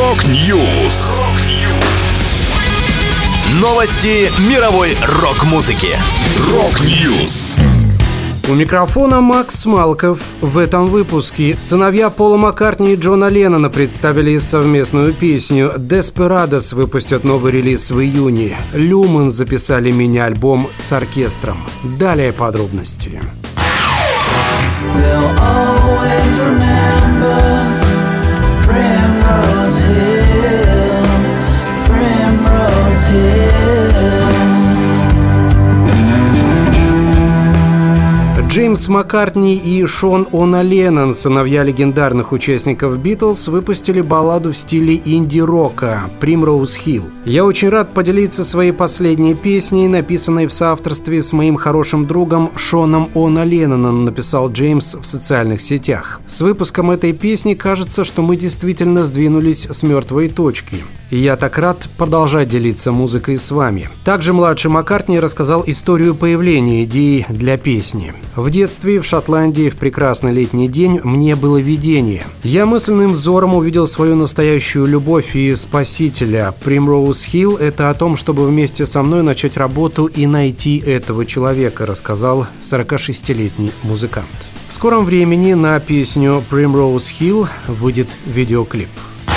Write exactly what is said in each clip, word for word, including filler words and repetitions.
Рок-Ньюс. Новости мировой рок-музыки. Рок-Ньюс. У микрофона Макс Малков. В этом выпуске сыновья Пола Маккартни и Джона Леннона представили совместную песню. Desperados выпустят новый релиз в июне. Lumen записали мини-альбом с оркестром. Далее подробности. Джеймс Маккартни и Шон Она Леннон, сыновья легендарных участников Битлз, выпустили балладу в стиле инди-рока «Primrose Hill». Я очень рад поделиться своей последней песней, написанной в соавторстве с моим хорошим другом Шоном Она Ленноном, написал Джеймс в социальных сетях. С выпуском этой песни кажется, что мы действительно сдвинулись с мертвой точки. И я так рад продолжать делиться музыкой с вами. Также младший Маккартни рассказал историю появления идеи для песни. В детстве в Шотландии в прекрасный летний день мне было видение. Я мысленным взором увидел свою настоящую любовь и спасителя. Primrose Hill – это о том, чтобы вместе со мной начать работу и найти этого человека, рассказал сорокашестилетний музыкант. В скором времени на песню Primrose Hill выйдет видеоклип.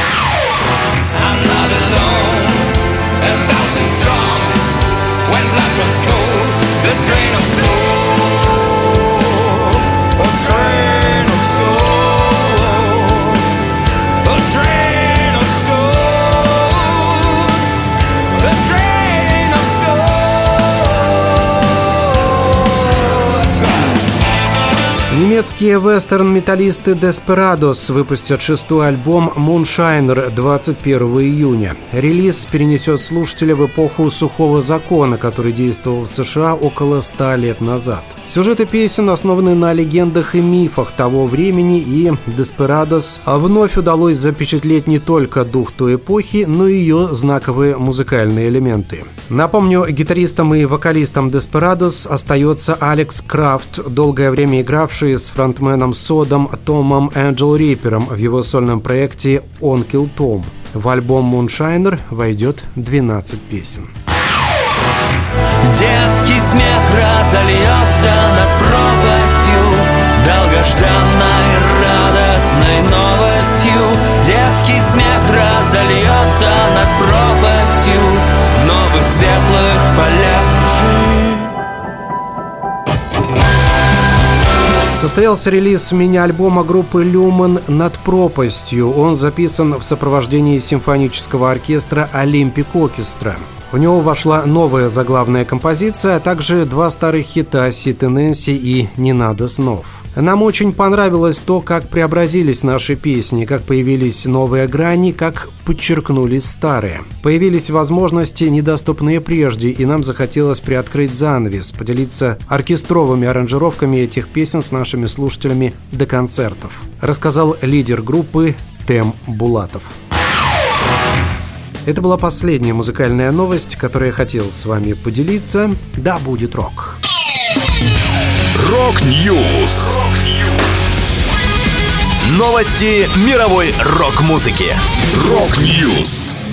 Немецкие вестерн-металлисты Desperados выпустят шестой альбом Moonshiner двадцать первого июня. Релиз перенесет слушателя в эпоху сухого закона, который действовал в США около ста лет назад. Сюжеты песен основаны на легендах и мифах того времени, и Desperados вновь удалось запечатлеть не только дух той эпохи, но и ее знаковые музыкальные элементы. Напомню, гитаристом и вокалистом Desperados остается Алекс Крафт, долгое время игравший с фронтменом Содом Томом Энджел Рипером в его сольном проекте On Kill Tom. В альбом Moonshiner войдет двенадцать песен. Детский смех разольется над пропастью долгожданной радостной новостью. Детский смех разольется над пропастью в новых светлых полях ржи. Состоялся релиз мини-альбома группы Lumen «Над пропастью». Он записан в сопровождении симфонического оркестра Olympic Orchestra. В него вошла новая заглавная композиция, а также два старых хита «Сид и Нэнси» и «Не надо снов». Нам очень понравилось то, как преобразились наши песни, как появились новые грани, как подчеркнулись старые. Появились возможности, недоступные прежде, и нам захотелось приоткрыть занавес, поделиться оркестровыми аранжировками этих песен с нашими слушателями до концертов, рассказал лидер группы Тем Булатов. Это была последняя музыкальная новость, которую я хотел с вами поделиться. Да будет рок! Рок-Ньюс. Новости мировой рок-музыки. Рок-Ньюс.